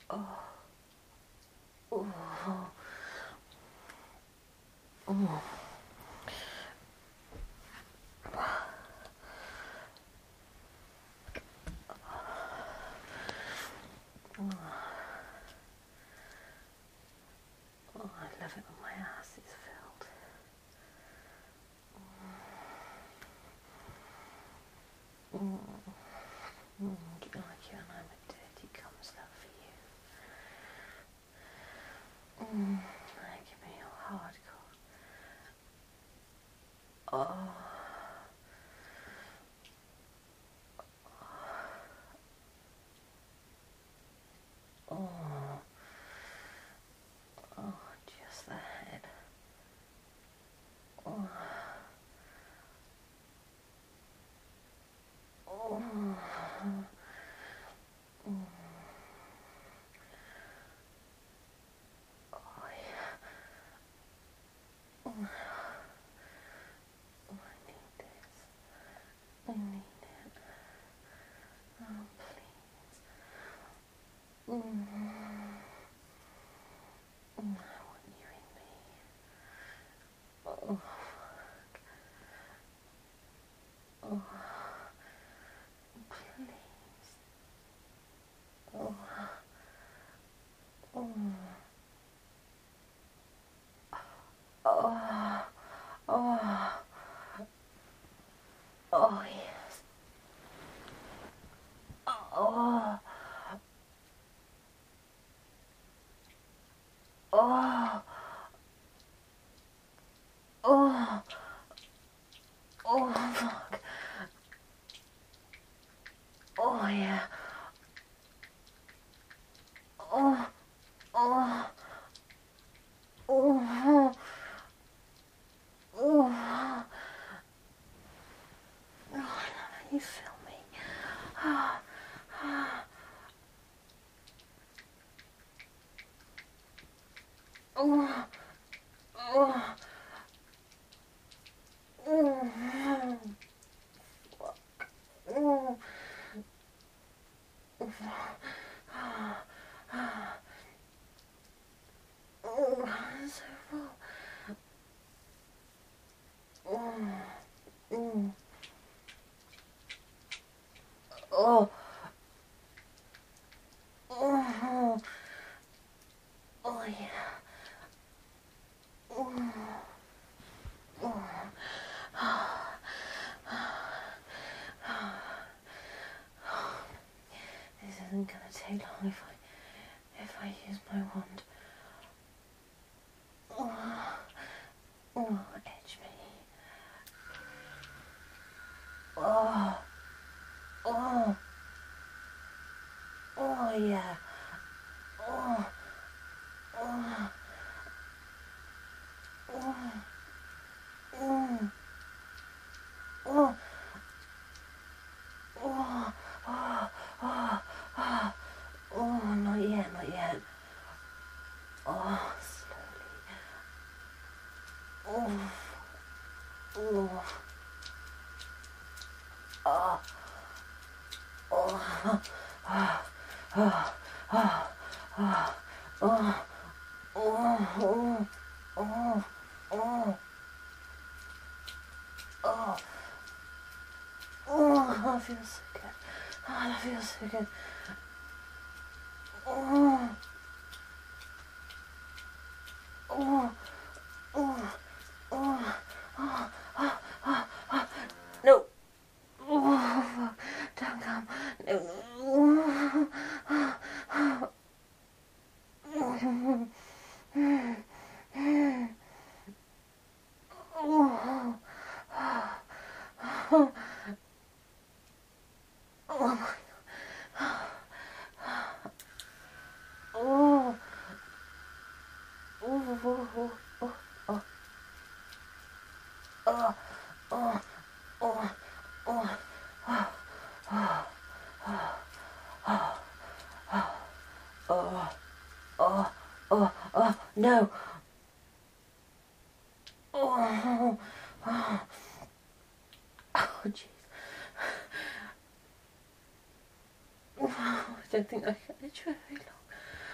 Oh. Oh. Oh. Oh, I love it when my ass is filled. You like it when I'm a dirty cum slut for you. Give me your hardcore. Oh. Oh. Oh, just the head. Oh. Oh. Oh, yeah. Oh, I need this. I need it. Oh, please. I want you in me. Oh, fuck. Oh, please. Oh, oh, oh, oh, oh, yes. Oh, oh, oh, oh, fuck. Oh, yeah. Oh, oh, oh, oh, oh, I love how you feel me. Oh, oh, oh, oh, oh, oh, so full. Oh, oh, oh, oh, oh, yeah. Oh, oh, this isn't gonna take long if I use my wand. Oh, oh, edge me. Oh, oh, oh, yeah. Oh, oh, oh, oh, oh, oh, oh, oh, oh, oh, not yet, not yet. Oh, slowly. Oh, oh, oh, oh, oh, oh, oh, oh, oh, oh, oh, oh, oh, oh, that feels so good. Oh, that feels so good. Oh, oh, oh, oh, oh, oh, oh, oh. No. Oh, fuck. Don't come. No. Oh, oh, oh my oh, oh, oh, oh, oh, oh, oh, oh, oh, oh, oh, oh, oh, no. Oh, oh, oh, jeez. Oh, I don't think I can edge for very long.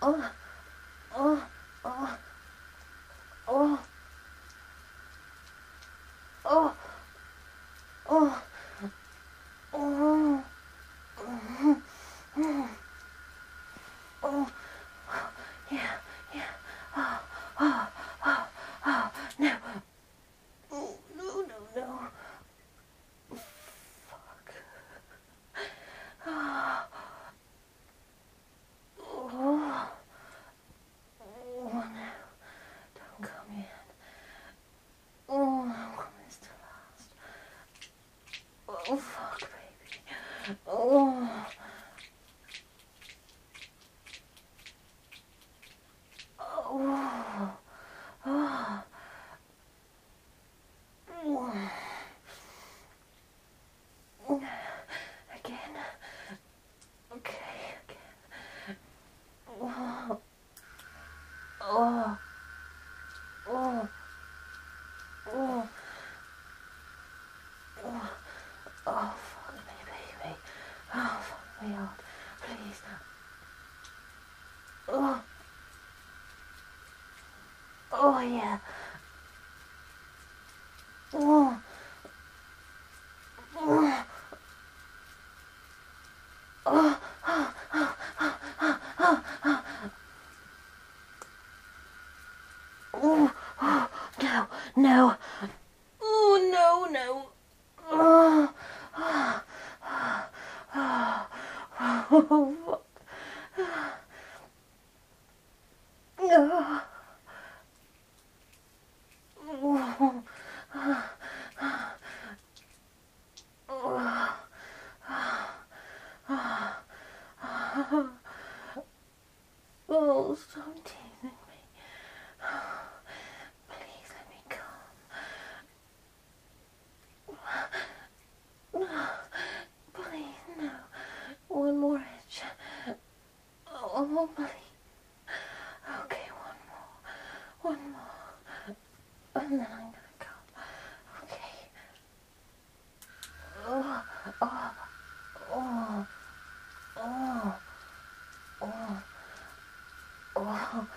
Oh, oh, oh, oh, oh, oh, oh, oh, oh, yeah, yeah, oh, oh, oh, oh, no, oh, no, no, no, fuck, oh, oh, oh, no, don't come yet, oh, how come this to last, oh, fuck, baby, oh, oh, oh, oh, again, okay, again, oh, oh, oh, oh, oh, oh, fuck me, baby, oh, fuck me out, please, oh, oh, yeah, oh, oh, oh, oh, oh, oh, oh, oh, oh, oh, no, no, oh, no, no, oh, oh, oh, oh, fuck. Oh, oh, oh, oh, stop teasing me. Please let me come. Please, no. One more itch. Oh, please. Okay, one more. And then I'm gonna come. Okay. Oh, oh, oh, oh, oh, oh,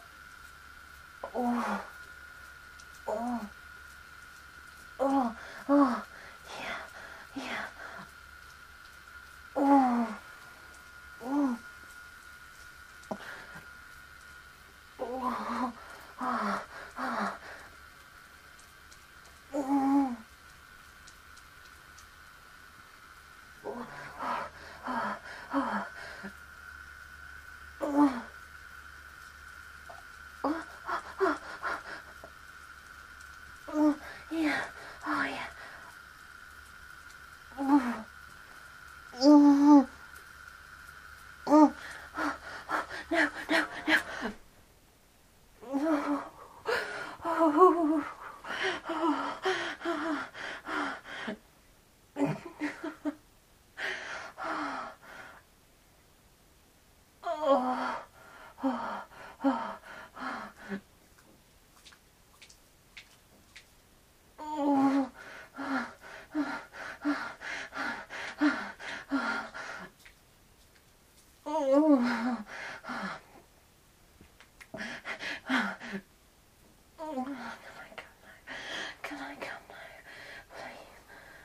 oh, oh, oh, oh, yeah, yeah, oh, oh, oh, oh, oh, oh. Oh, yeah. Oh, yeah. Oh, oh, oh, no, no, no. Oh, oh, oh, oh, oh, oh, oh, oh, can I come now? Please.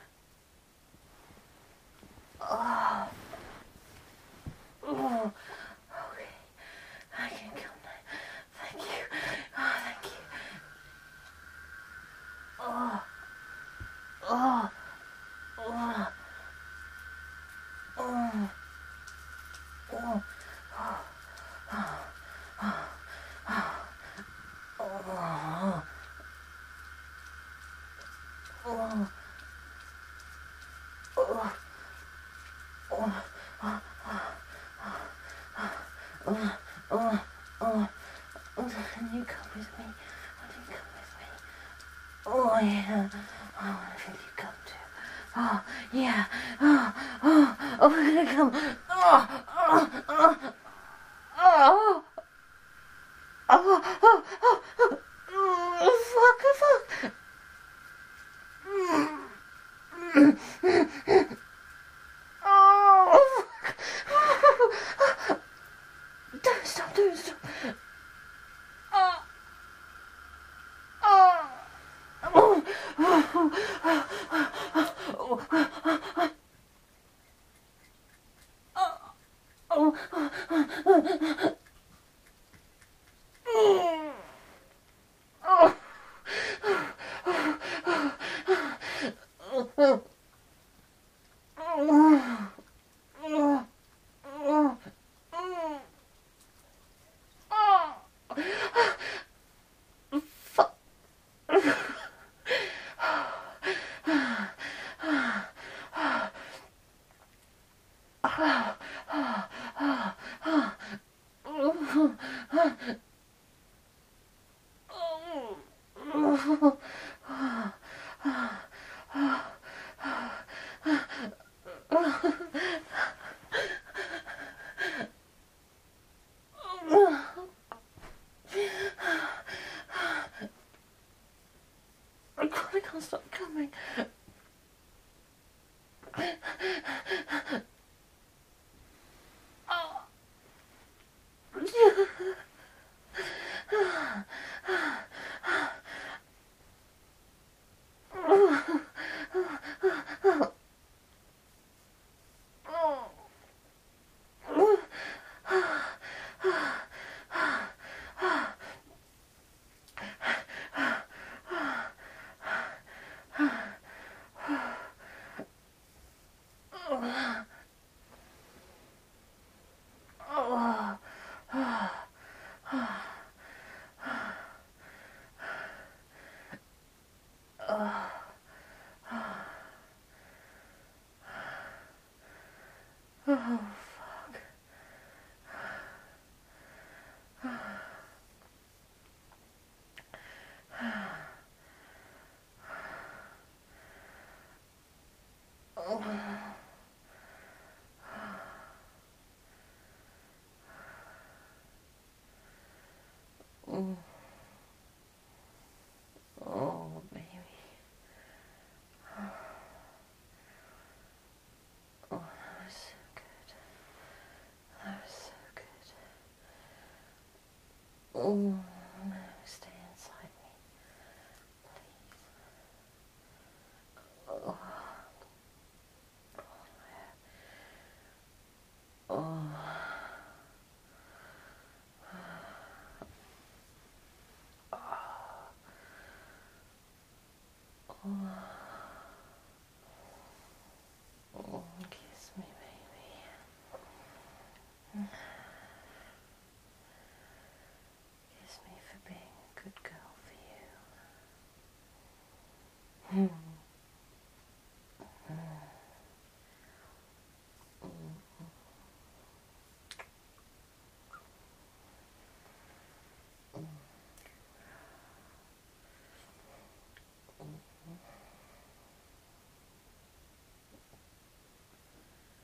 Oh, oh, okay. I can come now. Thank you. Oh, thank you. Oh, oh, oh, oh, oh, oh, oh, oh, oh, oh, oh, oh, can you come with me? Will you come with me? Oh, yeah. Oh, will you come too? Oh, yeah. Oh, oh, oh, we're gonna come. Oh, oh, oh, oh, oh, oh, oh, oh, fuck, fuck. Oh, fuck. Don't stop, don't stop. I can't stop coming. Oh, fuck. Oh, baby. Oh, that was so good. That was so good. Oh, no, stay inside me, please. Oh, oh. Oh, kiss me, baby. Kiss me for being a good girl for you.